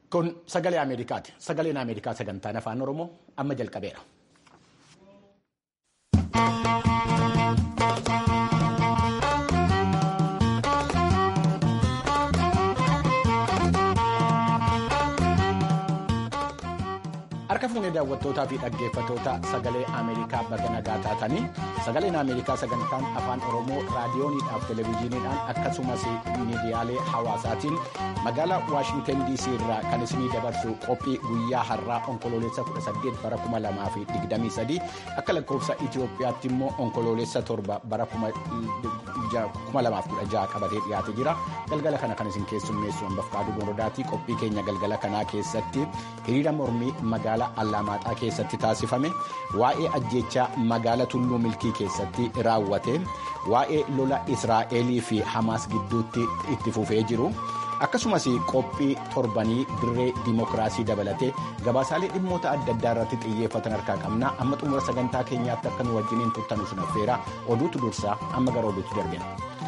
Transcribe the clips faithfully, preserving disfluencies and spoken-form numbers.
Kun sagalee Ameerikaati. Sagaleen Ameerikaa sagantaan afaan Oromoo amma jalqabeera. Harka fuunee daawwattootaa fi dhaggeeffattoota sagalee Ameerikaa baga nagaa taatanii sagaleen Ameerikaa sagantaan afaan Oromoo raadiyooniidhaaf televezyiiniidhaan akkasumas miidiyaalee hawaasaatiin magaalaa Waashingtan D C irraa kan isinii dabarsu qophii guyyaa har'aa onkoloolessa kudha saddeet bara kuma lamaa fi digdamii sadii akka lakkoofsa Itoophiyaatti immoo onkoloolessa torba bara kuma lamaaf kudha jaha qabatee dhiyaatee jira. Galgala kana kan isin keessummeessu Ambafqaaduu Borodaatii. Qophii keenya galgala kanaa keessatti hiriira mormii magaalaa Allamaaxaa keessatti taasifame, waa'ee ajjechaa magaalaa Tulluu Milkii keessatti raawwate, waa'ee lola Israa'elii fi Hamaas gidduutti itti fufee jiru, akkasumas qophii torbanii dirree dimookiraasii dabalatee gabaasaalee dhimmoota adda addaa irratti xiyyeeffatan harkaa qabna. Amma xumura sagantaa keenyaatti akka nu wajjiniin turtan isin affeera. Oduutu dursaa, amma gara oduutti darbina.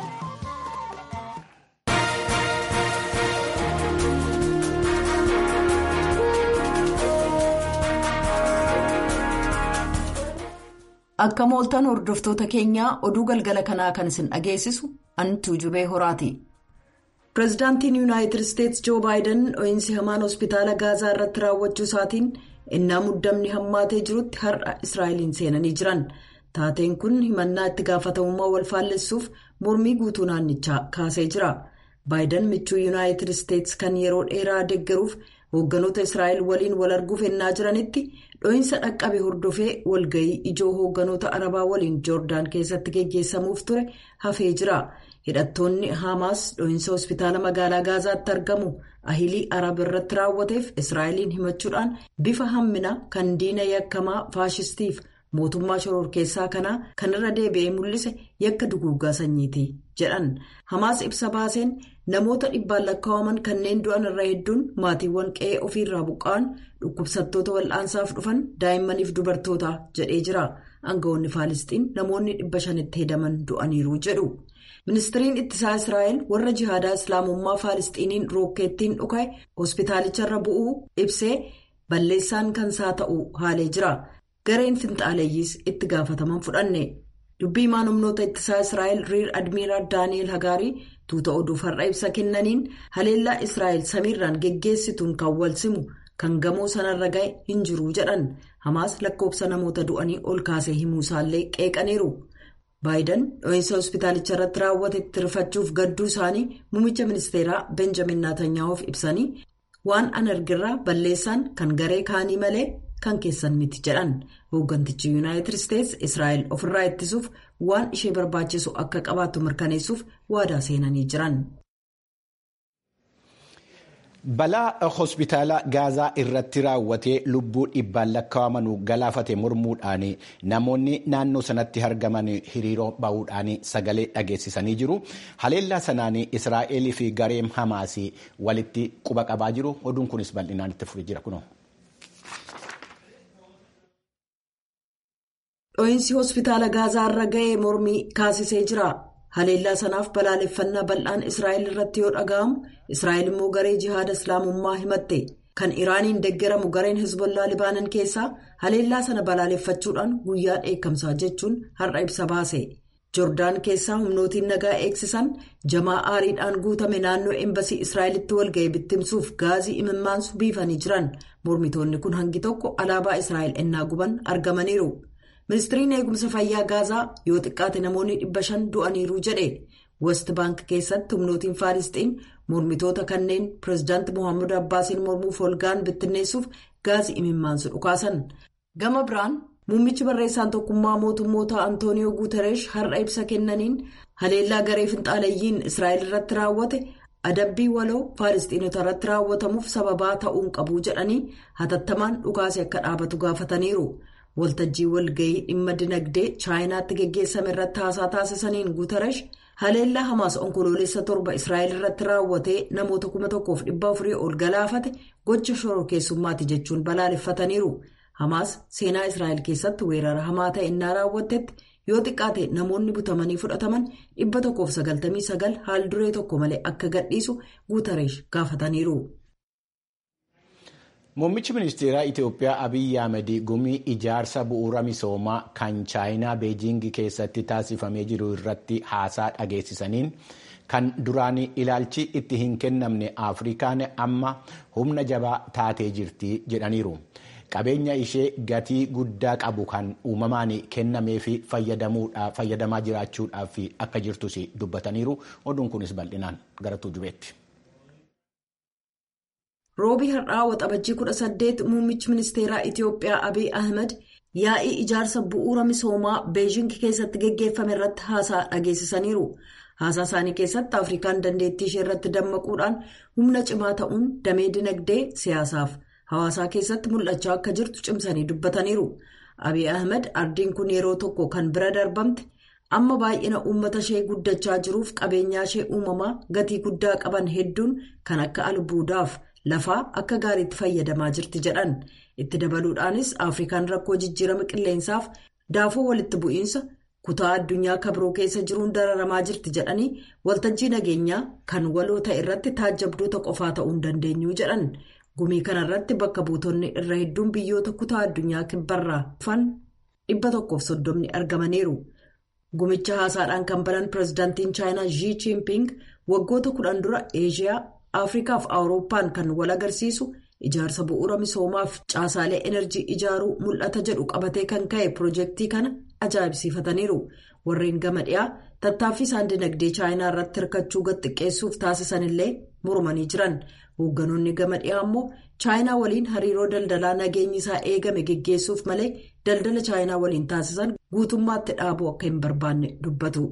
Akka mooltan hordoftoota keenyaa oduu galgala kanaa kan isin dhageessisu Antuu Jubee Horaati. Pireezidaantiin Yuunaayitid Isteetsi Joo Baayiden dho'iinsi hamaan hospitaala Gaazaa irratti raawwachuu isaatiin innaa muddamni hammaatee jirutti har'a Israa'eliin seenanii jiran. Taateen kun himannaa itti gaafatamummaa wal faallessuuf mormii guutuu naannichaa kaasee jira. Baayiden michuu Yuunaayitid Isteetsi kan yeroo dheeraa deeggaruuf hoogganoota Israa'el waliin wal arguuf ennaa jiranitti dho'iinsa dhaqqabe hordofee walga'ii ijoo hoogganoota Arabaa waliin Joordaan keessatti geggeessamuuf ture hafee jira. Hidhattoonni Hamaas dho'iinsa hospitaala magaalaa Gaazaatti argamu Ahilii Arab irratti raawwateef Israa'eliin himachuudhaan bifa hammina kan diina yakkamaa faashistiif mootummaa shororkeessaa kanaa kanarra deebi'ee mul'ise yakka duguuggaa sanyiiti jedhan. Hamaas ibsa baaseen namoota dhibbaan lakkaa'aman kanneen du'an irraa hedduun maatiiwwan qe'ee ofiirraa buqqa'an dhukkubsattoota wal'aansaaf dhufan daa'immaniif dubartoota jedhee jira. Aangawoonni Faalisxiin namoonni dhibba shanitti hedaman du'aniiru jedhu. Ministiriin ittisaa Israa'el warra jihaadaa Islaamummaa Faalisxiiniin rookeettiin dhuka'e hospitaalicharra bu'uu ibsee balleessaan kansaa ta'uu haalee jira. Gareen finxaaleeyyiis itti gaafataman fudhanne. Dubbii himaan humnoota ittisaa Israa'el Riir Admiiraal Daani'eel Hagaarii tuuta oduuf har'a ibsa kennaniin haleellaa Israa'el samiirraan geggeessituun kan wal simu kan gamoo sanarra ga'e hin jiru jedhan. Hamaas lakkoofsa namoota du'anii ol kaasee himuu isaallee qeeqaniiru. Baayiden dho'iinsa hospitaalicha irratti raawwate itti rifachuuf gadduu isaanii muummicha ministeeraa Benjamin Naatanyaahuuf ibsanii waan an argirraa balleessaan kan garee kaanii malee kan keessan miti jedhan. Hooggantichi Yuunaayitid Isteetsi Israa'el ofirraa ittisuuf waan ishee barbaachisu akka qabaattu mirkaneessuuf waadaa seenanii jiran. Balaa hospitaala Gaazaa irratti raawwatee lubbuu dhibbaan lakkaa'aman galaafate mormuudhaan namoonni naannoo sanatti argaman hiriiroo bahuudhaan sagalee dhageessisanii jiru. Haleellaa sanaan Israa'elii fi gareen Hamaas walitti quba qabaa jiru. Oduun kunis bal'inaan itti fufee jira kunoo. Dho'iinsi hospitaala Gaazaa irra ga'ee mormii kaasisee jira. Haleellaa sanaaf balaaleffannaa bal'aan Israa'el irratti yoo dhaga'amu, Israa'el immoo garee jihaada Islaamummaa himatte. Kan Iraaniin deeggaramu gareen Hezbollaa Libaanan keessaa haleellaa sana balaaleffachuudhaan guyyaa dheekkamsaa jechuun har'a ibsa baase. Joordaan keessaa humnootiin nagaa eegsisan jamaa aariidhaan guutame naannoo embasii Israa'elitti walga'ee bittimsuuf gaazii imimmaansu biifanii jiran. Mormitoonni kun hangi tokko alaabaa Israa'el ennaa guban argamaniiru. Ministiriin eegumsa fayyaa Gaazaa yoo xiqqaate namoonni dhibba shan du'aniiru jedhe. West Bank keessatti humnootiin Faalisxiin mormitoota kanneen pireezidaanti Mohaammed Abbaasiin mormuuf holgaan bittinneessuuf gaazii imimmaansu dhukaasan. Gama biraan muummichi barreessaan tokkummaa mootummoota Antooniyoo Guutereesh har'a ibsa kennaniin haleellaa garee finxaaleeyyiin Israa'el irratti raawwate adabbii waloo Faalisxiinota irratti raawwatamuuf sababaa ta'uun qabu jedhanii hatattamaan dhukaase akka dhaabatu gaafataniiru. Waltajjii walga'ii dhimma dinagdee Chaayinaatti geggeessame irratti haasaa taasisaniin Guutereesh haleellaa Hamaas onkoloolessa torba Israa'el irratti raawwatee namoota kuma tokkoof dhibba afurii ol galaafate gocha shororkeessummaati jechuun balaaleffataniiru. Hamaas seenaa Israa'el keessatti weerara hamaa ta'e innaa raawwattetti yoo xiqqaate namoonni butamanii fudhataman dhibba tokkoof sagaltamii sagal haal duree tokko malee akka gadhiisu Guutereesh gaafataniiru. Muummichi ministeeraa Itoophiyaa Abiyyi Ahmed gumii ijaarsa bu'uura misoomaa kan chaayinaa beejingii keessatti taasifamee jiru irratti haasaa dhageessisaniin kan duraan ilaalchi itti hin kennamne Afrikaan amma humna jabaa taatee jirti jedhaniiru. Qabeenya ishee gatii guddaa qabu kan uumamaan kennamee fi fayyadamaa jiraachuudhaaf akka jirtus dubbataniiru. Oduun kunis bal'inaan gara tuujubeetti. Roobii har'aa waxabajjii kudha saddeet muummichi ministeeraa Itoophiyaa Abiyyi Ahmed yaa'ii ijaarsa bu'uura misoomaa beejing keessatti geggeeffame irratti haasaa dhageessisaniiru. Haasaa isaanii keessatti Afrikaan dandeettii ishee irratti dammaquudhaan humna cimaa ta'uun damee dinagdee siyaasaaf hawaasaa keessatti mul'achaa akka jirtu cimsanii dubbataniiru. Abiyyi Ahmed ardiin kun yeroo tokko kan bira darbamte amma baay'ina uummata ishee guddachaa jiruuf qabeenyaa ishee uumamaa gatii guddaa qaban hedduun kan akka albuudaaf lafaa akka gaariitti fayyadamaa jirti jedhan. Itti dabaluudhaanis Afrikaan rakkoo jijjiirama qilleensaaf daafuu walitti bu'iinsa kutaa addunyaa kabiroo keessa jiruun dararamaa jirti jedhanii waltajjii nageenyaa kan waloo ta'e irratti taajjabdoota qofaa ta'uu hin dandeenyu jedhan. Gumii kanarratti bakka buutonni irra hedduun biyyoota kutaa addunyaa kibbarraa dhufan dhibba tokkoof soddomni argamaniiru. Gumicha haasaadhaan kan banan pirezidaantiin chaayinaa Xi Jinping waggoota kudhan dura Eeshiyaa, Afrikaa fi Awurooppaan kan wal agarsiisu ijaarsa bu'uura misoomaaf caasaalee enerjii ijaaruu mul'ata jedhu qabatee kan ka'e piroojeektii kana ajaa'ibsiifataniiru. Warreen gama dhiyaa tattaaffii isaan dinagdee chaayinaa irratti hirkachuu gad xiqqeessuuf taasisan illee mormanii jiran. Hoogganoonni gama dhiyaa immoo chaayinaa waliin hariiroo daldalaa nageenyi isaa eegame geggeessuuf malee daldala chaayinaa waliin taasisan guutummaatti dhaabuu akka hin barbaanne dubbatu.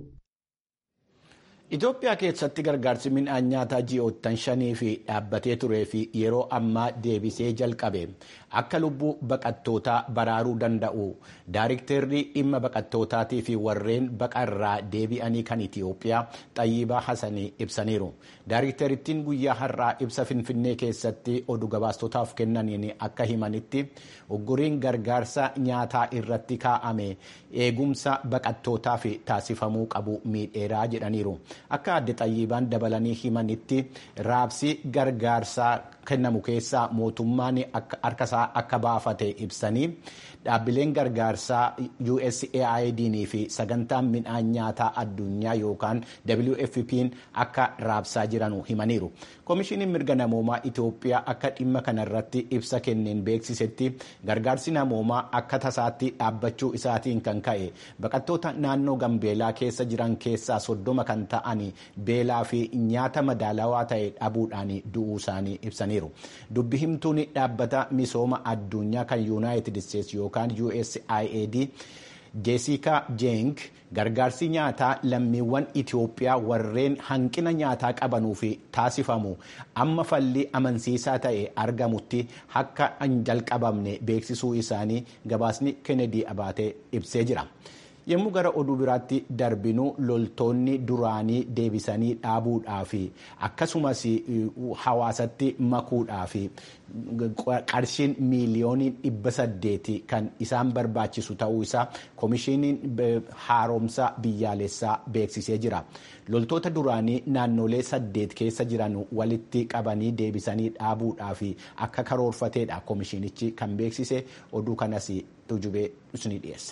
Itoophiyaa keessatti gargaarsi midhaan nyaataa ji'oottan shanii fi dhaabbatee turee fi yeroo ammaa deebisee jalqabe akka lubbuu baqattootaa baraaruu danda'u daayiriktarri dhimma baqattootaatii fi warreen baqarraa deebi'anii kan Itoophiyaa Xayyibaa Hasanii ibsaniiru. Daayiriktarittiin guyyaa har'aa ibsa Finfinnee keessatti oduu gabaastotaaf kennaniin akka himanitti ugguriin gargaarsa nyaataa irratti kaa'ame eegumsa baqattootaaf taasifamuu qabu miidheeraa jedhaniiru. Akka adde Xayyibaan dabalanii himanitti raabsi gargaarsaa kennamu keessaa mootummaan harkasaa akka baafate ibsanii dhaabbileen gargaarsaa U S A I D fi sagantaan midhaan nyaataa addunyaa yookaan W F P'n akka raabsaa jiranu himaniiru. Koomishiniin mirga namoomaa Itoophiyaa akka dhimma kanarratti ibsa kenneen beeksisetti gargaarsi namoomaa akka tasaatti dhaabbachuu isaatiin kan ka'e baqattoota naannoo Gambeelaa keessa jiran keessaa soddoma kan ta'an beelaa fi nyaata madaalawaa ta'e dhabuudhaan du'uu isaanii ibsaniiru. Dubbi himtuun dhaabbata misooma addunyaa kan Yuunaayitid Isteetsi yookaan U S A I D Jessica Jeng gargaarsi nyaataa lammiiwwan Itoophiyaa warreen hanqina nyaataa qabanuuf taasifamu amma falli amansiisaa ta'e argamutti akka hin jalqabamne beeksisuu isaanii gabaasni Kennedy Abaatee ibsee jira. Yommuu gara oduu biraatti darbinu loltoonni duraanii deebisanii dhaabuudhaaf akkasumas hawaasatti makuudhaaf qarshiin miiliyoonii dhibba saddeeti kan isaan barbaachisu ta'uu isaa koomishiniin haaromsa biyyaalessaa beeksisee jira. Loltoota duraanii naannolee saddeet keessa jiran walitti qabanii deebisanii dhaabuudhaaf akka karoorfateedha koomishinichi kan beeksise. Oduu kanas tujubee isinii dhiyeessa.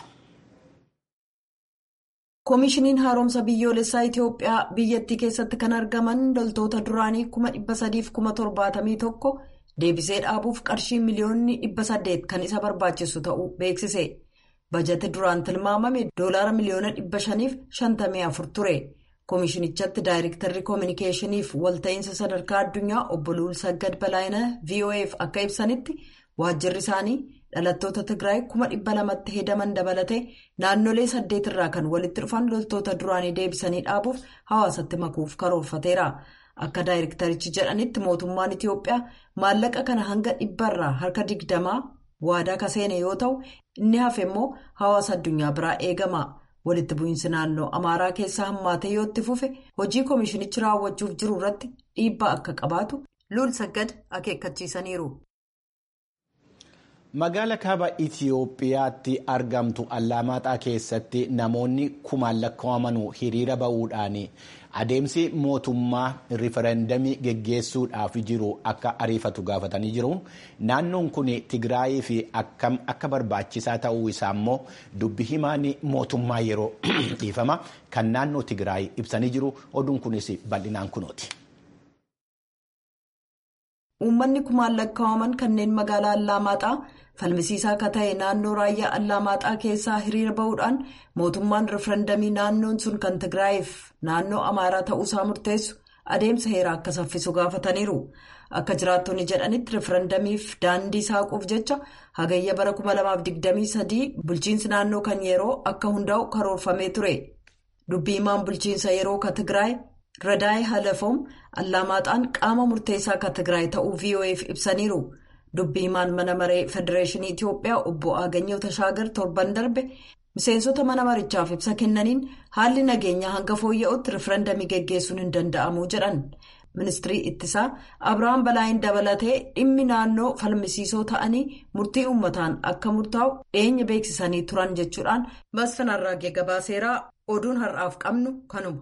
Koomishiniin haaromsa biyyoolessaa Itoophiyaa biyyattii keessatti kan argaman loltoota duraanii kuma dhibba sadiif kuma torbaatamii tokko deebisee dhaabuuf qarshii miliyoonni dhibba saddeet kan isa barbaachisu ta'uu beeksise. Bajeti duraan tilmaamame doolaara miliyoona dhibba shaniif shantamii afur ture. Koomishinichatti daayirektarri koominikeeshiniif walta'iinsa sadarkaa addunyaa obbo Luulsaggad Balaayinaa V O F akka ibsanitti waajjirri isaanii dhalattoota Tigraay kuma dhibba lamatti hedaman dabalatee naannolee saddeet irraa kan walitti dhufan loltoota duraanii deebisanii dhaabuuf hawaasatti makuuf karoorfateera. Akka daayirektarichi jedhanitti mootummaan Itoophiyaa maallaqa kana hanga dhibbarraa harka digdamaa waadaa kaseene yoo ta'u inni hafe immoo hawaasa addunyaa biraa eegama. Walitti bu'iinsi naannoo Amaaraa keessaa hammaatee yoo itti fufe hojii koomishinichi raawwachuuf jiru irratti dhiibbaa akka qabaatu Luulsaggad akeekkachiisaniiru. Magaala kaaba Itiyoophiyaatti argamtu Allamaaxaa keessatti namoonni kumaan lakkaa'aman hiriira ba'uudhaan adeemsi mootummaa riifereendamii geggeessuudhaaf jiru akka ariifatu gaafatanii jiru. Naannoon kun Tigraayii fi akka barbaachisaa ta'uu isaa immoo dubbi himaan mootummaa yeroo dhiifama kan naannoo Tigraayii ibsanii jiru. Oduun kunis bal'inaan kunooti. Uummanni kumaan lakkaa'aman kanneen magaalaa Allamaaxaa falmisiisaa akka ta'e naannoo raayyaa Allamaaxaa keessaa hiriira ba'uudhaan mootummaan riifereendamii naannoon sun kan Tigraayiif naannoo Amaaraa ta'uusaa murteessu adeemsa heeraa akka saffisu gaafataniiru. Akka jiraattonni jedhanitti riifereendamiif daandii saaquuf jecha hagayya bara kuma lamaaf digdamii sadii bulchiinsi naannoo kan yeroo akka hundaa'u karoorfamee ture. Dubbii himaan bulchiinsa yeroo ka Tigraay Radaay Halafoom Allamaaxaan qaama murteessaa akka Tigraay ta'uu V O F ibsaniiru. Dubbii himaan mana maree Federeeshinii Itiyoophiyaa obbo Aganyoo Tashaagar torban darbe miseensota mana marichaaf ibsa kennaniin haalli nageenyaa hanga fooyya'utti riifereendamii geggeessuun hin danda'amu jedhan. Ministirii ittisaa Abiraam Balaayin dabalatee dhimmi naannoo falmisiisoo ta'anii murtii uummataan akka murtaa'u dhiyeenya beeksisanii turan jechuudhaan Masfin Arraagee gabaaseeraa oduun har'aaf qabnu kanuma.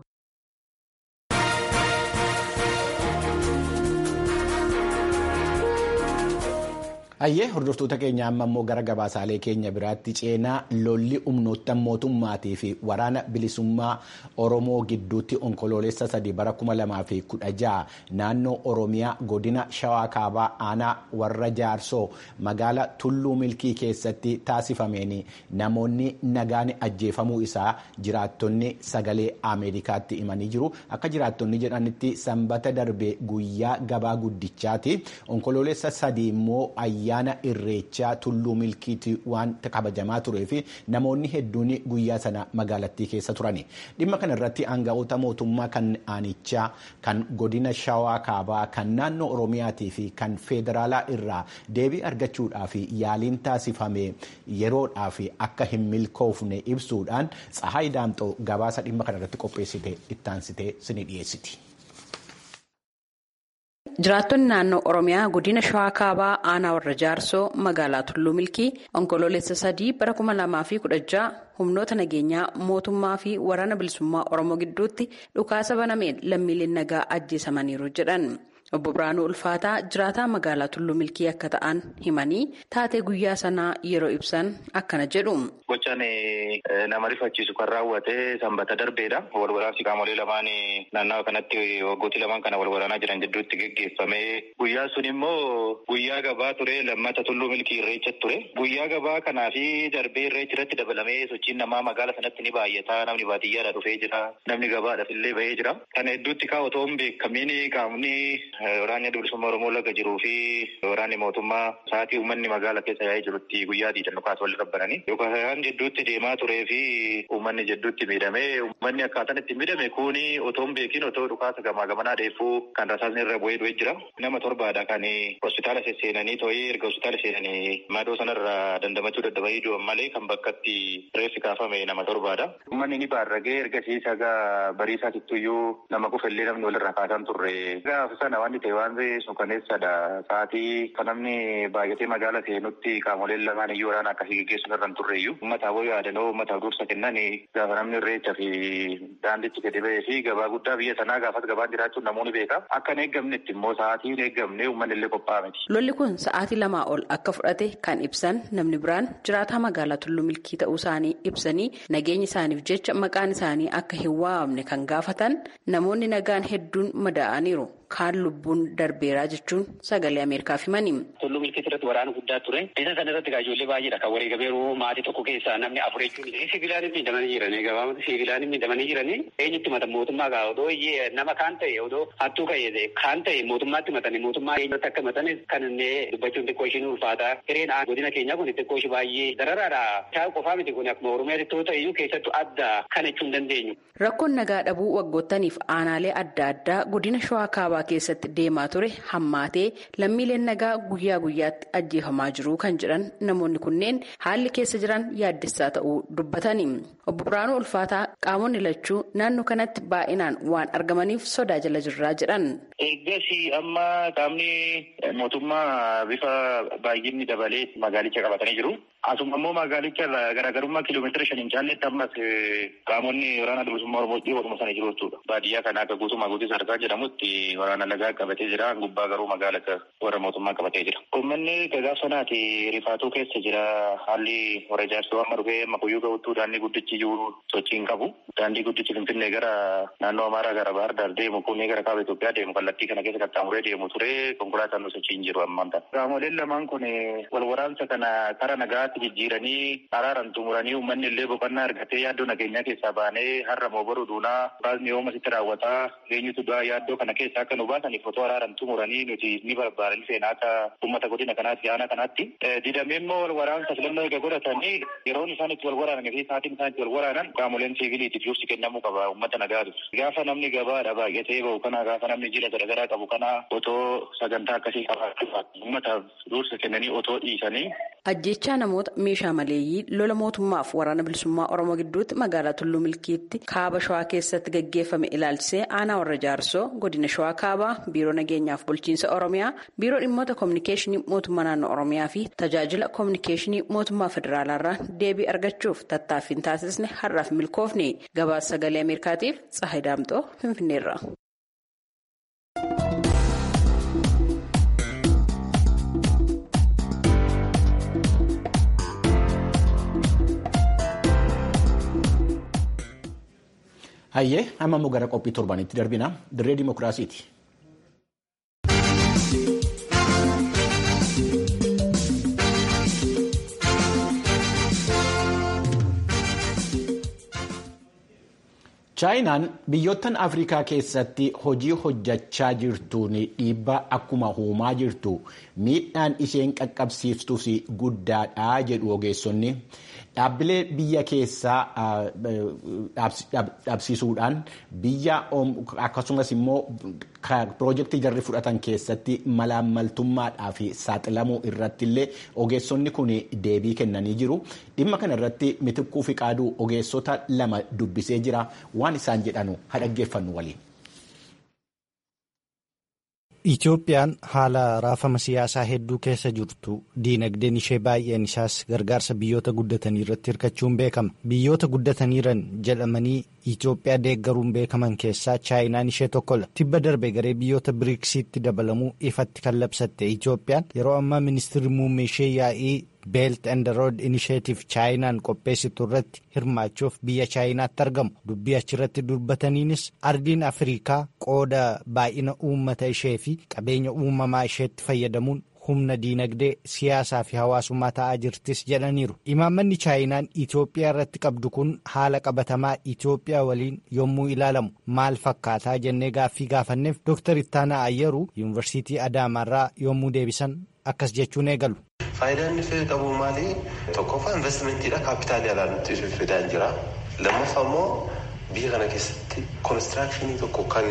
Ayyee hordoftoota keenya amma immoo gara gabaasaalee keenya biraatti ceenaa lolli humnoota mootummaatii fi waraana bilisummaa Oromoo gidduutti onkoloolessa sadii bara kuma lamaa fi kudha jaha naannoo Oromiyaa godina Shawaa Kaabaa aanaa warra Jaarsoo magaala Tulluu Milkii keessatti taasifameen namoonni nagaan ajjeefamuu isaa jiraattonni sagalee Ameerikaatti himanii jiru. Akka jiraattonni jedhanitti sanbata darbe guyyaa gabaa guddichaati. Onkoloolessa sadii immoo ayyaana irreechaa Tulluu Milkiitti waan kabajamaa turee fi namoonni hedduun guyyaa sana magaalattii keessa turani. Dhimma kana irratti aanga'oota mootummaa kan aanichaa kan godina Shawaa Kaabaa kan naannoo Oromiyaatii fi kan federaalaa irraa deebii argachuudhaaf yaaliin taasifame yeroodhaaf akka hin milkoofne ibsuudhaan Tsahaay Daamxoo gabaasa dhimma kana irratti qopheessite ittaansitee sini dhiyeessiti. Jiraattonni naannoo Oromiyaa godina Shawaa Kaabaa aanaa warra Jaarsoo magaalaa Tulluu Milkii onkoloolessa sadii bara kuma lamaa fi kudha jaha humnoota nageenyaa mootummaa fi waraana bilisummaa Oromoo gidduutti dhukaasa banameen lammiileen nagaa ajjeesamaniiru jedhan. Obbo Biraanuu Ulfaataa jiraataa magaalaa Tulluu Milkii akka ta'an himanii taatee guyyaa sanaa yeroo ibsan akkana jedhu. Gochaan nama rifachiisu kan raawwate sanbata darbeedha. Walwaraansi qaamolee lamaan naannawa kanatti waggootii lamaan kana walwaraanaa jiran jidduutti geggeeffame. Guyyaa sun immoo guyyaa gabaa ture, lammata Tulluu Milkii irreecha ture. Guyyaa gabaa kanaa fi darbee irreecha irratti dabalamee sochiin namaa magaala sanatti ni baay'ata. Namni baadiyyaadhaa dhufee jira. Namni gabaadhaaf illee bahee jira. Kana hedduutti kaa'otoo hin beekamiin qaamni waraanni bilisummaa Oromoo laga jiruu fi waraanni mootummaa sa'aatii uummanni magaala keessa yaa'ee jirutti guyyaa diidan dhukaasa wal rabbananii yookaan jidduutti deemaa turee fi uummanni jidduutti miidhamee uummanni akkaataan itti miidhame kuni otoo hin beekin otoo dhukaasa gamaa gamanaa deeffuu kan rasaasni irra bu'ee du'ee jira. Nama torbaadha kan hospitaala seenanii too'ee erga hospitaala seenanii madoo sanarra dandamachuu dadhabanii du'an malee kan bakkatti reeffi kaafame nama torbaadha. Uummanni ni baarragee erga siisagaa bariisaatittuyyuu nama qufallee namni walirraa kaasan turre. Gaafa sana waan ta'e waan suukaneessadha. Sa'aatii kan namni baay'atee magaala seenutti qaamoleen lamaan iyyuu waraana akkasii geggeessuun irra hin turreeyyuu. Uummataaf yaadannoo uummataaf dursa kennan gaafa namni irreechaa fi daandiitti gadi ba'ee fi gabaa guddaa biyya sanaa gaafas gabaan jiraachuun namoonni beeka. Akka hin eeggamnetti immoo sa'aatii hin eeggamne uummanni illee qophaa'aa miti. Lolli kun sa'aatii lamaa ol akka fudhate kan ibsan namni biraan jiraataa magaalaa Tulluu Milkii ta'uu isaanii ibsanii nageenya isaaniif jecha maqaan isaanii akka hin waamamne kan gaafatan namoonni nagaan hedduun madaa'aniiru. Kaan lubbuun darbeeraa jechuun sagalee Ameerikaaf himanii. Tulluu Milkii irratti waraana guddaa ture. Isa sana irratti ijoollee baay'eedha kan wareegameeru maatii tokko keessaa namni afur jechuun siivilaan miidhamanii jiranii gabaabumatti siivilaan miidhamanii jiranii eenyutti matan mootummaa gaa odoo nama kaan ta'e odoo hattuu ka'ee kaan ta'e mootummaatti matanii mootummaa eenyutti akka matan kan inni dubbachuun xiqqoo ishiin ulfaataa. Hireen godina keenyaa kun xiqqoo ishii baay'ee dararaadha. Taa qofaa miti kun akkuma Oromiyaa xiqqoo ta'e iyyuu keessattuu adda kan jechuu hin dandeenyu. Rakkoon nagaa dhabuu waggoottaniif aanaalee adda addaa godina Shawaa Kaabaa keessatti deemaa ture hammaatee lammiileen nagaa guyyaa guyyaatti ajjeefamaa jiru kan jedhan namoonni kunneen haalli keessa jiran yaaddessaa ta'uu dubbatani. Obbo Biraanuu Ulfaataa qaamonni lachuu naannoo kanatti baay'inaan waan argamaniif sodaa jala jirraa jedhan. Eeggasi amma qaamni mootummaa bifa baay'inni dabalee magaalicha qabatanii jiru. Asuma immoo magaalicha garaagarummaa kiiloomeetira shaniin caalletti ammas qaamonni waraana bilisummaa Oromoo dhiyeeffama sana jiru jechuudha. Baadiyyaa kana akka guutummaa guutuu sarkaa jedhamutti waraana lagaa qabatee jira. Gubbaa garuu magaalaa warra mootummaa qabatee jira. Uummanni gaafa sanaati rifaatuu keessa jira. Haalli warra ijaarsa amma dhufee amma guyyuu ga'uttuu daandii guddichi jiru sochii hin qabu. Daandii guddichi Finfinnee gara naannoo Amaaraa gara Baahir Daar deemu kunnee gara kaaba Itoophiyaa deemu kallattii kana keessa qaxxaamuree deemu ture konkolaataan sochii hin jiru ammaan ta'an. Qaamoleen lamaan kun wal waraansa kana karaa nagaatti jijjiiranii araaran xumuranii uummanni illee boqonnaa argatee yaaddoo nageenyaa keessaa baanee har'a moobaruu duunaa baasni yooma sitti raawwataa eenyutu du'aa yaaddoo kana keessaa akka nu baasaniif otoo araaran xumuranii nuti ni barbaadan seenaa akka uummata godina kanaatti aanaa kanaatti. Didamee immoo wal waraansa filannoo eega godhatanii yeroon isaan itti wal waraanan fi sa'aatiin isaan itti wal waraanan qaamoleen siviiliitiif dursi kennamuu qaba uummata nagaatu. Gaafa namni gabaadha baay'atee bahu kana gaafa namni jila garaagaraa qabu kana otoo sagantaa akkasii qabaatu uummataaf dursa kennanii otoo dhiisanii. Ajjechaa namoota meeshaa maleeyyii lola mootummaaf waraana bilisummaa Oromoo gidduutti magaalaa Tulluu Milkiitti kaaba Shawaa keessatti gaggeeffame ilaalchisee aanaa warra jaarsoo godina Shawaa kaabaa biiroo nageenyaaf bulchiinsa Oromiyaa biiroo dhimmoota koominikeeshinii mootummaa naannoo Oromiyaa fi tajaajila koominikeeshinii mootummaa federaalaarraa deebii argachuuf tattaaffiin taasisne har'aaf milkoofne. Gabaasa sagalee Ameerikaatiif Tsahaay Daamxoo Finfinneerra. Hayyee amma immoo gara qophii torbanitti darbina dirree dimokiraasiiti. Chaayinaan biyyoottan Afrikaa keessatti hojii hojjechaa jirtuun dhiibbaa akkuma uumaa jirtu miidhaan isheen qaqqabsiiftus guddaadha jedhu ogeessonni. Dhaabbilee biyya keessaa dhaabsisuudhaan biyya akkasumas immoo piroojeektii jarri fudhatan keessatti malaammaltummaadhaaf saaxilamuu irratti illee ogeessonni kun deebii kennanii jiru. Dhimma kana irratti Mitikkuu Fiqaaduu ogeessota lama dubbisee jira. Waan isaan jedhanu haa dhaggeeffannu waliin. Itoophiyaan haala raafama siyaasaa hedduu keessa jirtu diinagdeen ishee baay'een isaas gargaarsa biyyoota guddatanii irratti hirkachuun beekama. Biyyoota guddataniiran jedhamanii Itoophiyaa deeggaruun beekaman keessaa Chaayinaan ishee tokkodha. Tibba darbe garee biyyoota biriksiitti dabalamuu ifatti kan labsatte Itoophiyaan yeroo ammaa ministeerri muummee ishee yaa'ii Belt and Road Initiative Chaayinaan qopheessitu irratti hirmaachuuf biyya Chaayinaatti argamu. Dubbii achirratti dubbataniinis ardiin Afrikaa qooda baay'ina uummata ishee fi qabeenya uumamaa isheetti fayyadamuun humna diinagdee siyaasaa fi hawaasummaa ta'aa jirtis jedhaniiru. Imaammanni Chaayinaan Itoophiyaa irratti qabdu kun haala qabatamaa Itoophiyaa waliin yommuu ilaalamu maal fakkaataa jennee gaaffii gaafanneef Dooktar Ittaanaa Ayyaruu Yuunivarsiitii Adaamaarraa yommuu deebisan akkas jechuun eegalu. Faayidaan inni qabu maali? Tokkoffaa investimentii kaapitaalii alaa nutti fidaan jira. Lammaffaa immoo biyya kana keessatti koonistiraakshanii tokko kan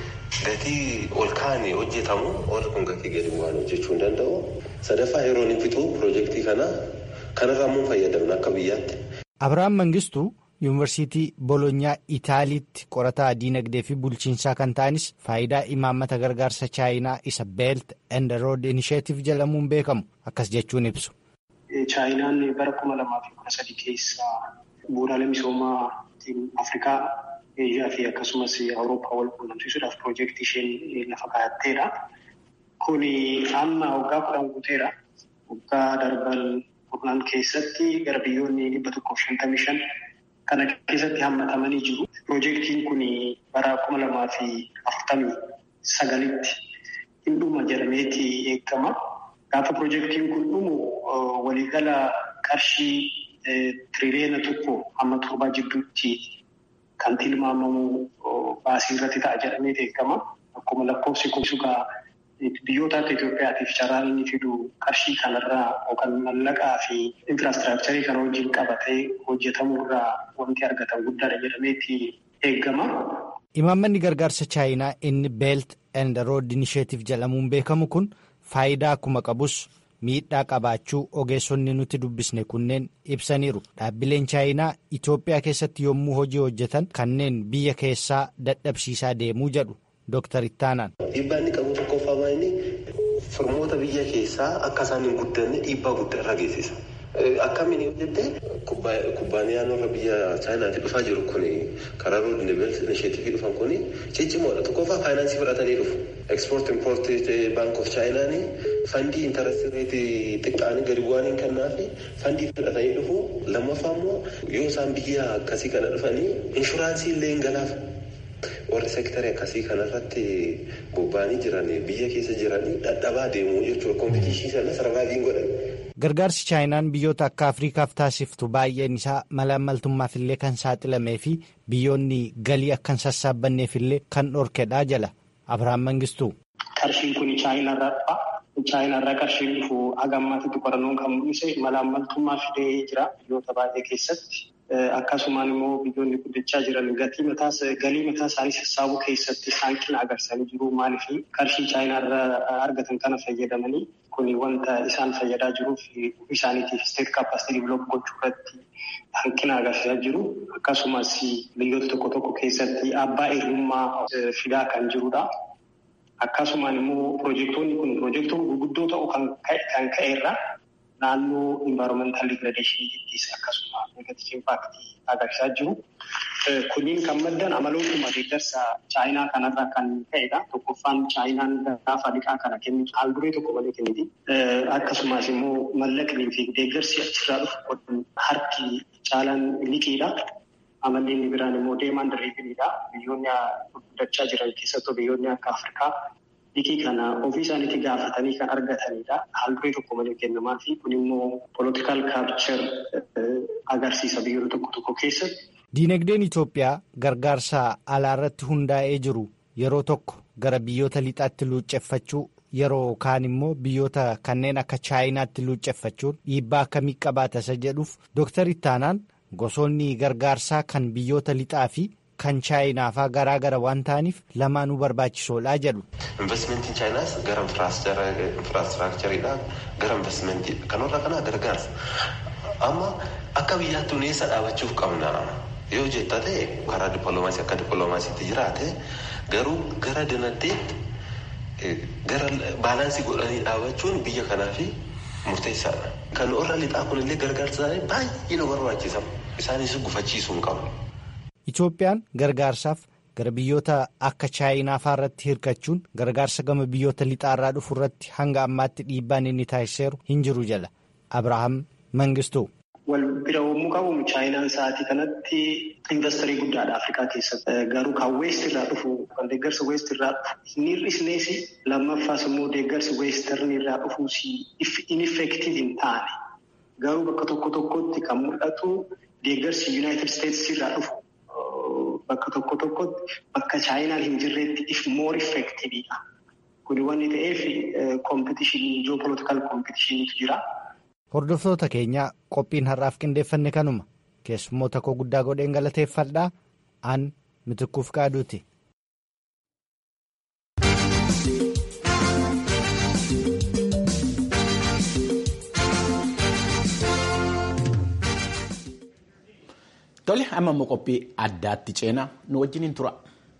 gatii ol kaa'anii hojjetamu warri kun gatii gadi bu'aan hojjechuu hin danda'u. Sadaffaa yeroo inni fixu piroojeektii kana kanarraa immoo fayyadamna akka biyyaatti. Abiraam Mangistuu Yuunivarsiitii Bolonyaa Itaaliitti qorataa diinagdee fi bulchiinsaa kan ta'anis faayidaa imaammata gargaarsa Chaayinaa isa Belt and Road Initiative jedhamuun beekamu akkas jechuun ibsu. Chaayinaan bara kuma lamaa fi kudha sadii keessa bu'uuraalee misoomaa Afrikaa, Eeshiyaa fi akkasumas Awurooppaa wal quunnamsiisuudhaaf piroojeektii isheen lafa kaa'atteedha. Kuni amma waggaa kudhan guuteera. Waggaa darban kudhan keessatti gara biyyoonni dhibba tokkoof shantamii shan kana keessatti hammatamanii jiru. Piroojeektiin kun bara kuma lamaa fi afurtamii sagalitti hin dhuma jedhameeti eegama. Gaafa piroojeektiin kun dhumu waliigala qarshii tiriliyoona tokko hamma torbaa jidduutti kan tilmaamamu baasii irratti ta'a jedhameeti eegama. Akkuma lakkoofsi kun sugaa biyyoota akka Itoophiyaatiif carraan inni fidu qarshii kanarraa yookaan mallaqaa fi infiraastiraakcharii kana wajjin qabatee hojjetamurraa wanti argatan guddaadha jedhameeti eegama. Imaammanni gargaarsa chaayinaa inni Belt and Road Initiative jedhamuun beekamu kun faayidaa akkuma qabus miidhaa qabaachuu ogeessonni nuti dubbisne kunneen ibsaniiru. Dhaabbileen chaayinaa Itoophiyaa keessatti yommuu hojii hojjetan kanneen biyya keessaa dadhabsiisaa deemuu jedhu Dooktar Ittaanaan. Dhiibbaa inni qabu tokkoffaa inni firmoota biyya keessaa akka isaan hin guddanne dhiibbaa guddaa irra geessisa. Akkamiin yoo jette kubbaaniyaan warra biyya chaayinaatti dhufaa jiru kun karaa rood initiative dhufan kun ciccimoodha. Tokkoffaa faayinaansii fudhatanii dhufu. Export import bank of chaayinaan fandii intarest reetii xiqqaanii gadi bu'anii kennaa fi fandii fudhatanii dhufu. Lammaffaa immoo yoo isaan biyya akkasii kana dhufanii inshuraansii illee hin galaaf. Warri seektarii akkasii kanarratti bobba'anii jiran biyya keessa jiranii dadhabaa deemuu jechuudha. Kompiitiishii sana sarvaayiviin godhan. Gargaarsi chaayinaan biyyoota akka Afriikaaf taasiftu baay'een isaa malaammaltummaaf illee kan saaxilamee fi biyyoonni galii akka hin sassaabbanneef illee kan dhorkedhaa jala Abiraam Mangistuu. Qarshiin kun chaayinaarraa dhufa. Chaayinaarraa qarshiin dhufu hagammaatti qorannoon kan mul'ise malaammaltummaa fidee jira biyyoota baay'ee keessatti. Akkasumaan immoo biyyoonni guddachaa jiran gatii mataas galii mataa isaanii sassaabuu keessatti hanqina agarsiisanii jiru. Maaliif qarshii chaayinaarraa argatan kana fayyadamanii kuni wanta isaan fayyadaa jiruuf isaaniitiif state capacity develop gochuu irratti hanqina agarsiisaa jiru. Akkasumas biyyoota tokko tokko keessatti abbaa hiriyummaa fidaa kan jirudha. Akkasumaan immoo piroojeektoonni kun piroojeektoota guguddoo ta'uu kan ka'e irraa naannoo environmental degradation jettis akkasuma negative impact agarsiisaa jiru. Kunniin kan maddan amalootuma deeggarsa chaayinaa kanarraa kan ka'edha. Tokkoffaan chaayinaan gaafa liqaa kana kennitu haal duree tokko malee kenniti. Akkasumas immoo mallaqnii fi deeggarsi achirraa dhufu harki caalaan liqiidha. Amalli inni biraan immoo deemaan diriirinidha. Biyyoonni guddachaa jiran keessattuu biyyoonni akka Afrikaa liqii kana ofii isaaniitti gaafatanii kan argatanidha. Haal duree tokko malee kennamaa fi kun immoo political capture agarsiisa biyyoota tokko tokko keessatti. Diinagdeen Itoophiyaa gargaarsa alaa irratti hundaa'ee jiru yeroo tokko gara biyyoota lixaatti luucceffachuu yeroo kaan immoo biyyoota kanneen akka chaayinaatti luucceffachuun dhiibbaa akkamii qabaata isa jedhuuf Dooktar Ittaanaan gosoonni gargaarsaa kan biyyoota lixaa fi kan chaayinaafaa garaa gara waan ta'aniif lamaanuu barbaachisoodha jedhu. Investimentiin chaayinaas gara infraastiraakchariidha gara investimentii kanarra kanaa gargaarsa. Amma akka biyyaatti huneessa dhaabachuuf qabna. Yoo jetta ta'e karaa dippiloomaasii akka dippiloomaasiitti jiraate garuu gara dinagdeetti gara baalaansii godhanii dhaabachuun biyya kanaaf murteessaadha. Kan warra lixaa kunillee gargaarsa isaanii baay'ee nu barbaachisa. Isaanis gufachiisuu hin qabu. Itoophiyaan gargaarsaaf gara biyyoota akka chaayinaa fa'aa irratti hirkachuun gargaarsa gama biyyoota lixaarraa dhufu irratti hanga ammaatti dhiibbaan inni taasiseeru hin jiru jala Abiraam Mangistuu. Wal bira yommuu qabamu chaayinaan sa'aatii kanatti investirii guddaadha Afrikaa keessatti. Garuu kan weest irraa dhufu kan deeggarsa weest irraa dhufu hin hir'isnees lammaffaas immoo deeggarsi weestarni irraa dhufuus ineffektiiv hin taane. Garuu bakka tokko tokkotti kan mul'atu deeggarsi Yuunaayitid Steetsi irraa dhufu bakka tokko tokkotti bakka chaayinaan hin jirreetti if moor effektiividha. Kuni wanni ta'eef kompitishinii ji'opolitikaal kompitishiniitu jira. Hordoftoota keenyaa qophiin har'aaf qindeeffanne kanuma keessummoota koo guddaa godheen galateeffadhaa an Mitikkuuf Qaaduuti. Tole amma immoo qophii addaatti ceenaa nu wajjiniin tura.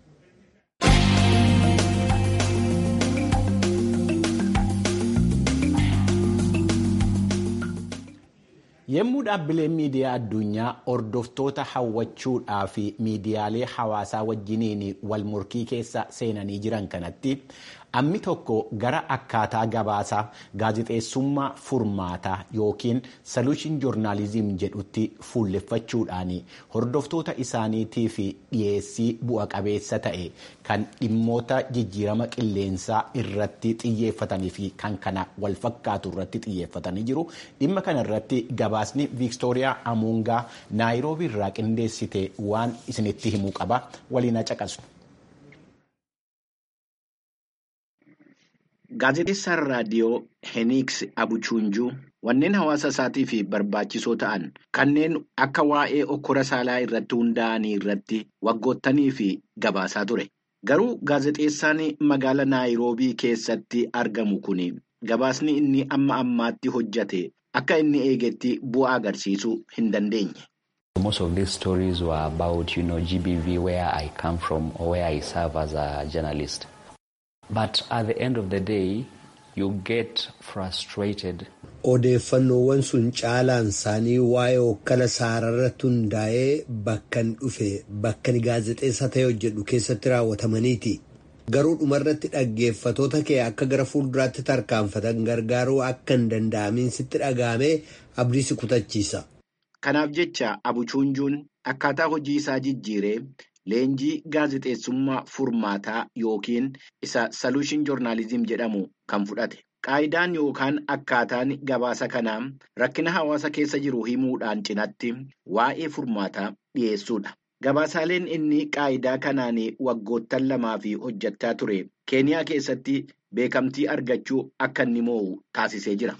Yemmuu dhaabbileen miidiyaa addunyaa hordoftoota hawwachuudhaa fi miidiyaalee hawaasaa wajjiniin wal morkii keessa seenanii jiran kanatti ammi tokko gara akkaataa gabaasaa gaazexeessummaa furmaataa yookiin solution joornaalizim jedhutti fuulleffachuudhaan hordoftoota isaaniitiif dhiyeessii bu'a qabeessa ta'e kan dhimmoota jijjiirama qilleensaa irratti xiyyeeffatanii fi kan kana wal fakkaatu irratti xiyyeeffatanii jiru. Dhimma kana irratti gabaasni Viiktooriyaa Amuungaa Naayiroobii irraa qindeessite waan isinitti himuu qaba. Waliin caqasu. Gaazexeessaan raadiyoo Heniks Abuchunjuu wanneen hawaasa isaatii fi barbaachisoo ta'an kanneen akka waa'ee okkora saalaa irratti hundaa'anii irratti waggoottanii fi gabaasaa ture. Garuu gaazexeessaan magaala Naayiroobii keessatti argamu kun gabaasni inni amma ammaatti hojjate akka inni eegetti bu'aa agarsiisuu hin dandeenye. Most of these stories were about, you know, G B V, where I come from or where I serve as a journalist. But at the end of the day, you get frustrated. Odeeffannoowwan sun caalaan isaanii waa'ee okkala saararratti hundaa'ee bakkan dhufe bakkan gaazexeessa ta'e hojjedhu keessatti raawwatamaniiti. Garuu dhumarratti dhaggeeffatoota kee akka gara fuulduraatti tarkaanfatan gargaaruu akka hin danda'amin sitti dhaga'amee abdii si kutachiisa. Kanaaf jecha Abuchunjuun akkaataa hojii isaa jijjiiree leenjii gaazexeessummaa furmaataa yookiin isa solution journalism jedhamu kan fudhate. Qaayidaan yookaan akkaataan gabaasa kanaa rakkina hawaasa keessa jiru himuudhaan cinatti waa'ee furmaataa dhiyeessuudha. Gabaasaaleen inni qaayidaa kanaan waggoottan lamaa fi hojjechaa ture Keeniyaa keessatti beekamtii argachuu akka inni moo'u taasisee jira.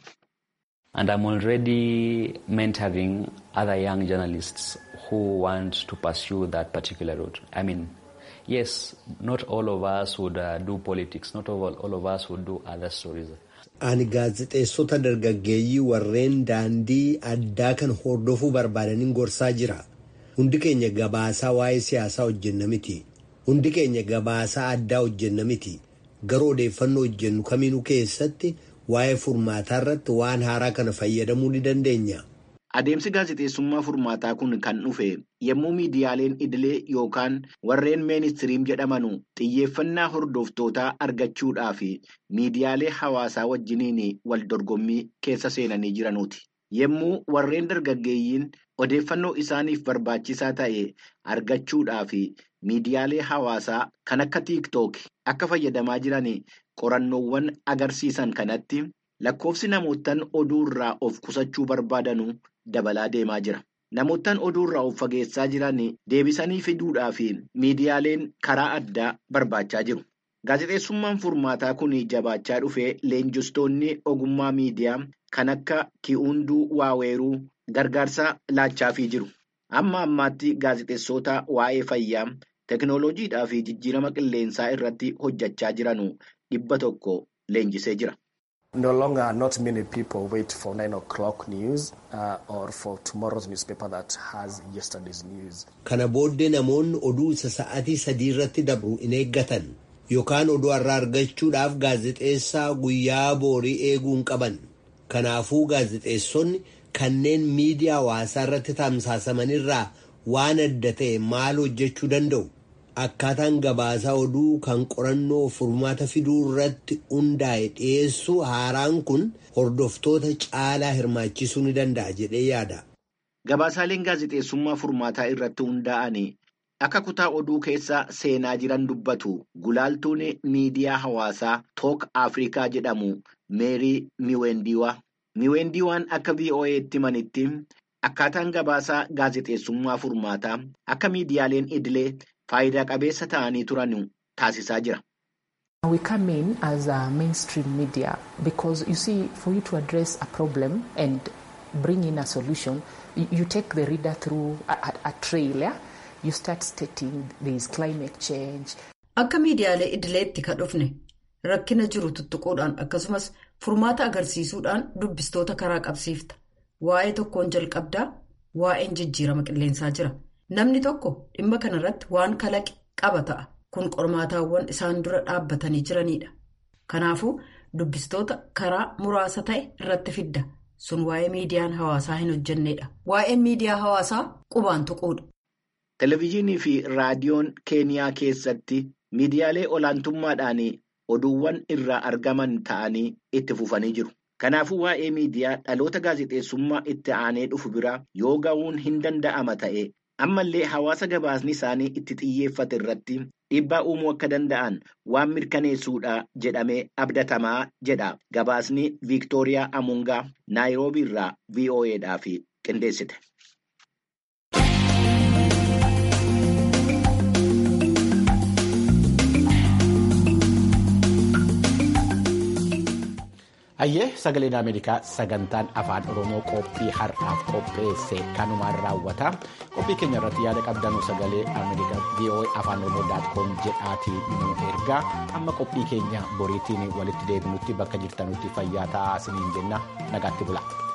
And I'm already mentoring other young journalists who want to pursue that particular route. I mean, yes, not all of us would uh, do politics, not all, all of us would do other stories. Ani gaazexeessota dargaggeeyyii warreen daandii addaa kan hordofuu barbaadaniin gorsaa jira. Hundi keenya gabaasaa waa'ee siyaasaa hojjenna miti. Hundi keenya gabaasaa addaa hojjenna miti. Garuu odeeffannoo hojjennu kamiinuu keessatti waa'ee furmaataa irratti waan haaraa kana fayyadamuu ni dandeenya. Adeemsi gaazexeessummaa furmaataa kun kan dhufe yommuu miidiyaaleen idilee yookaan warreen meenistiriim jedhamanu xiyyeeffannaa hordoftootaa argachuudhaa fi miidiyaalee hawaasaa wajjiniin wal dorgommii keessa seenanii jiranuuti. Yommuu warreen dargaggeeyyiin odeeffannoo isaaniif barbaachisaa ta'e argachuudhaa fi miidiyaalee hawaasaa kan akka tiiktook akka fayyadamaa jiran qorannoowwan agarsiisan kanatti lakkoofsi namootaan oduu irraa of qusachuu barbaadanu dabalaa deemaa jira. Namootaan oduu irraa of fageessaa jiran deebisanii fiduudhaa fi miidiyaaleen karaa addaa barbaachaa jiru. Gaazexeessummaan furmaataa kun jabaachaa dhufee leenjistoonni ogummaa miidiyaa kan akka Ki'unduu Waaweeruu gargaarsa laachaafii jiru. Amma ammaatti gaazexeessota waa'ee fayyaa, teknooloojiidhaa fi jijjiirama qilleensaa irratti hojjechaa jiranu dhibba tokko leenjisee jira. No longer not many people wait for nine o'clock news uh, or for tomorrow's newspaper that has yesterday's news. Kana booddee namoonni oduu isa sa'aatii sadii irratti dabru in eeggatan yookaan oduu har'aa argachuudhaaf gaazexeessaa guyyaa boorii eeguun qaban. Kanaafuu gaazexeessonni kanneen miidiyaa hawaasaa irratti tamsaasamanirraa waan adda ta'e maal hojjechuu danda'u? Akkaataan gabaasaa oduu kan qorannoo furmaata fiduu irratti hundaa'e dhiyeessuu haaraan kun hordoftoota caalaa hirmaachisuu ni danda'a jedhee yaada. Gabaasaaleen gaazexeessummaa furmaataa irratti hundaa'anii akka kutaa oduu keessa seenaa jiran dubbatu gulaaltuun miidiyaa hawaasaa Took Afrikaa jedhamu Meerii Miwendiwaa. Miwendiwaan akka V O A'tti manitti akkaataan gabaasaa gaazexeessummaa furmaataa akka miidiyaaleen idilee faayidaa qabeessa ta'anii turan taasisaa jira. We come in as a mainstream media because you see, for you to address a problem and bring in a solution, you, you take the reader through a, a, a trail. Yeah? You start stating there is climate change. Akka miidiyaalee idileetti kan dhufne rakkina jiru tuttuquudhaan akkasumas furmaata agarsiisuudhaan dubbistoota karaa qabsiifta. Waa'ee tokkoon jalqabdaa waa'een jijjiirama qilleensaa jira. Namni tokko dhimma kanarratti waan kalaqe qaba ta'a. Kun qormaataawwan isaan dura dhaabbatanii jiranidha. Kanaafuu dubbistoota karaa muraasa ta'e irratti fidda. Sun waa'ee miidiyaan hawaasaa hin hojjennedha. Waa'een miidiyaa hawaasaa qubaan tuquudha. Televezyiinii fi raadiyoon Keeniyaa keessatti miidiyaalee olaantummaadhaan oduuwwan irraa argaman ta'anii itti fufanii jiru. Kanaafuu waa'ee miidiyaa dhaloota gaazexeessummaa itti aanee dhufu bira yoo ga'uun hin danda'ama ta'e ammallee hawaasa gabaasni isaanii itti xiyyeeffate irratti dhiibbaa uumuu akka danda'an waan mirkaneessuudha jedhamee abdatamaa jedha gabaasni Viiktooriyaa Amungaa Naayiroobii irraa V O A'dhaaf qindeessite. Ayyee sagaleen Ameerikaa sagantaan afaan Oromoo qophii har'aaf qopheesse kanumaan raawwata. Qophii keenya irratti yaada qabdanuu sagalee Ameerikaa V O A afaan oromoo dot com jedhaatii nu ergaa. Amma qophii keenya boriitiin walitti deebinutti bakka jirtanutti fayyaa ta'aa isiniin jenna nagaatti bula.